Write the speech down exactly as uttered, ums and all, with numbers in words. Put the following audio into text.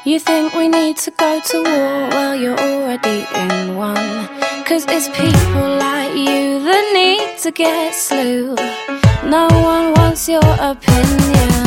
You think we need to go to war? Well, you're already in one. Cause it's people like you that need to get slew. No one wants your opinion.